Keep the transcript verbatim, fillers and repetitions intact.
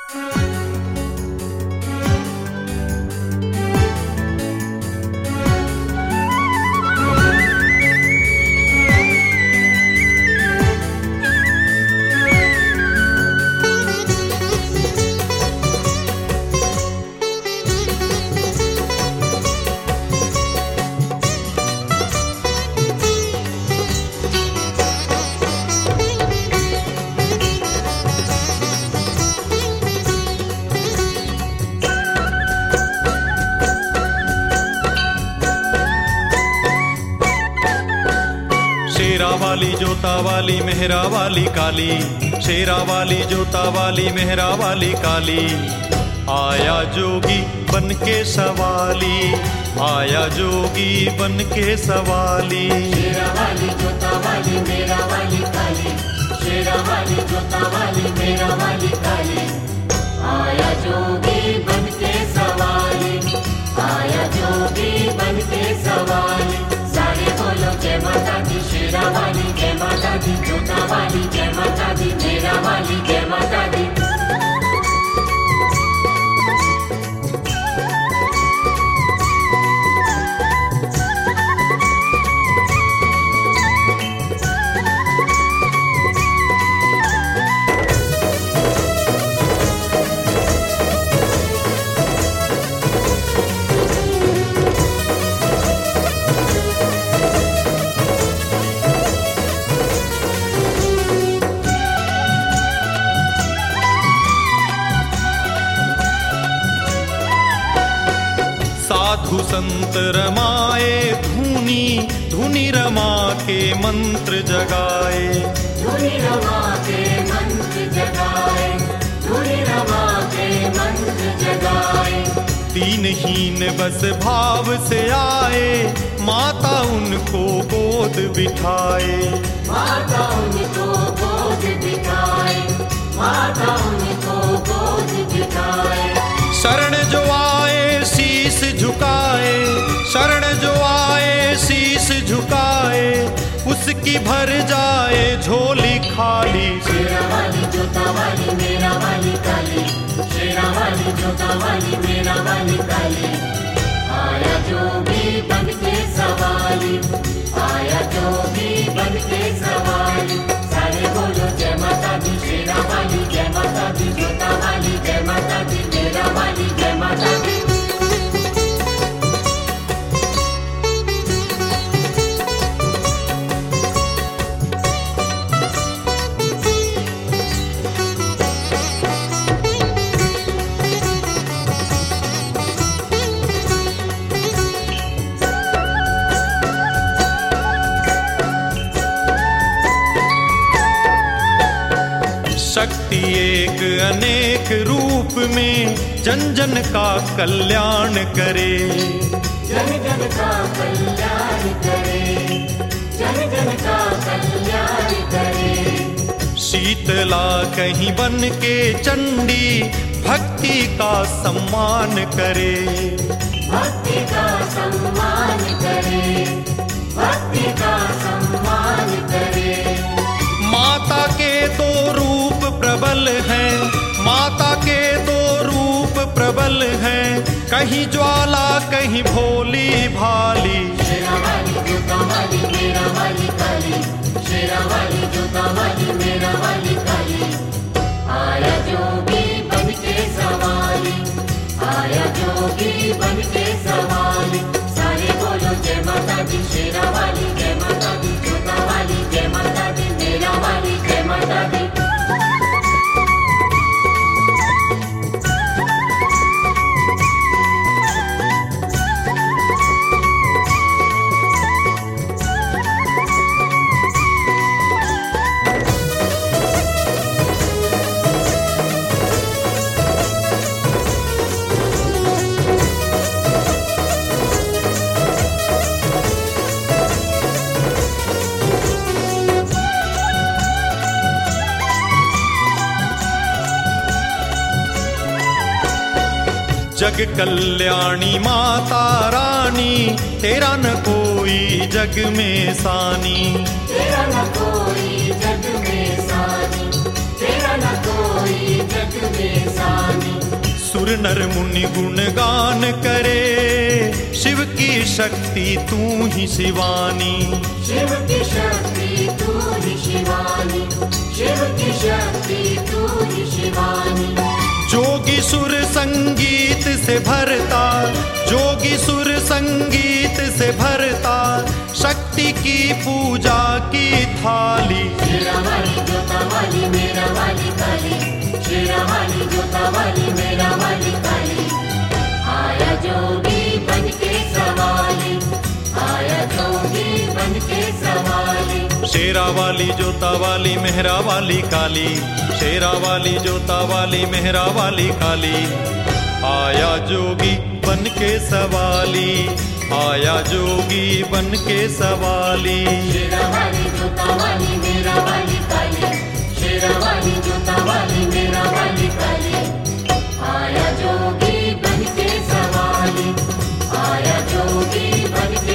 शेरा वाली जोता वाली मेहरा वाली काली, शेरा वाली जोता वाली मेहरा वाली काली। आया जोगी बन के सवाली, आया जोगी बन के सवाली। शेरा वाली जोता वाली मेहरा वाली काली, शेरा वाली जोता वाली मेहरा वाली काली। आया जोगी बन के सवाली, आया जोगी बन के सवाली। सारे बोलो जय माता दी, शेरा वाली जय माता दी, जोता वाली जय माता दी, मेहरा वाली जय माता दी। साधु संत रमाए धुनी, धुनी रमा के मंत्र जगाए, धुनी रमा के मंत्र जगाए, धुनी रमा के मंत्र जगाए। तीन हीन बस भाव से आए, माता उनको गोद बिठाए, माता उनको गोद बिठाए, माता उनको गोद बिठाए। शरण जो आए शीश झुकाए, शरण जो आए शीश झुकाए, उसकी भर जाए झोली खाली। शेरा वाली जोता वाली मेहरा वाली काली, शेरा वाली जोता वाली मेहरा वाली काली। आया जोगी बन के सवाली, आया जोगी बन के सवाली। सारे बोलो जय माता दी, शेरा वाली जय माता दी, जोता वाली जय माता दी, मेहरा वाली जय माता दी। शक्ति एक अनेक रूप में जन जन का कल्याण करे, जन जन का कल्याण करे, जन जन का कल्याण करे। शीतला कहीं बन के चंडी भक्ति का सम्मान करे, भक्ति का सम्मान करे, भक्ति का सम्मान करे। माता के दो रूप प्रबल हैं, माता के दो रूप प्रबल हैं, कहीं ज्वाला कहीं भोली भाली। शेरा वाली जोता वाली मेहरा वाली काली, शेरा वाली जोता वाली मेहरा वाली काली। आया जोगी बन के सवाली, आया जोगी बन के सवाली। सारे बोलो जय माता दी, शेरा वाली जय माता दी, जोता वाली जय माता दी, मेहरा वाली जय माता दी। जग कल्याणी माता रानी, तेरा न कोई जग में सानी, तेरा न कोई जग में सानी, तेरा न कोई जग में सानी। सुर नर मुनि गुणगान करे, शिव की शक्ति तू ही शिवानी। शिव की शक्ति तू ही शिवानी, शिव की शक्ति तू ही शिवानी। जोगी सुर संगीत से भरता, जोगी सुर संगीत से भरता, शक्ति की पूजा की थाली। शेरा वाली जोता वाली मेरा वाली काली, शेरा वाली जोता वाली मेरा वाली काली। आया जोगी बन के सवाली, आया जोगी बन के सवाली। शेरा वाली जोता वाली मेहरा वाली काली, शेरा वाली जोता वाली मेहरा वाली काली। आया जोगी बन के सवाली, आया जोगी बन के सवाली। शेरा वाली जोता वाली मेरा वाली काली, शेरा वाली जोता वाली मेरा वाली काली। आया जोगी बन के सवाली, आया जोगी बन के